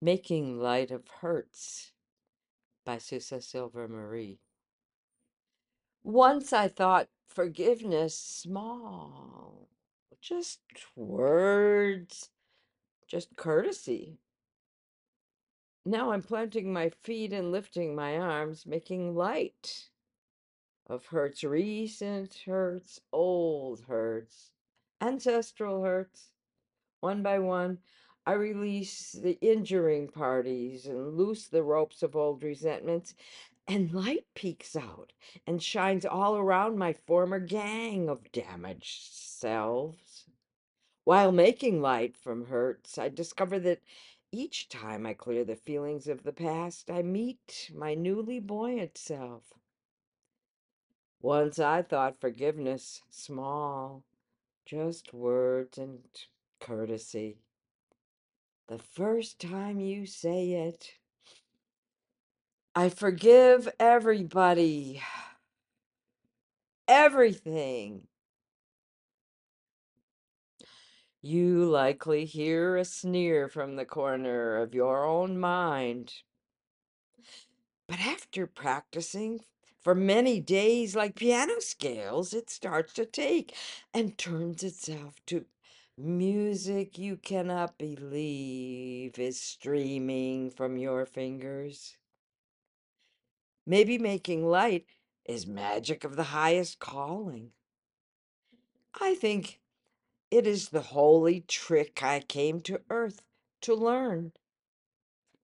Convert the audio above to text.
Making Light of Hurts by Susa Silva Marie. Once I thought forgiveness small, just words, just courtesy. Now I'm planting my feet and lifting my arms, making light of hurts, recent hurts, old hurts, ancestral hurts. One by one, I release the injuring parties and loose the ropes of old resentments, and light peeks out and shines all around my former gang of damaged selves. While making light from hurts, I discover that each time I clear the feelings of the past, I meet my newly buoyant self. Once I thought forgiveness small, just words and courtesy. The first time you say it, I forgive everybody, everything. You likely hear a sneer from the corner of your own mind. But after practicing for many days like piano scales, it starts to take and turns itself to music you cannot believe is streaming from your fingers. Maybe making light is magic of the highest calling. I think it is the holy trick I came to Earth to learn.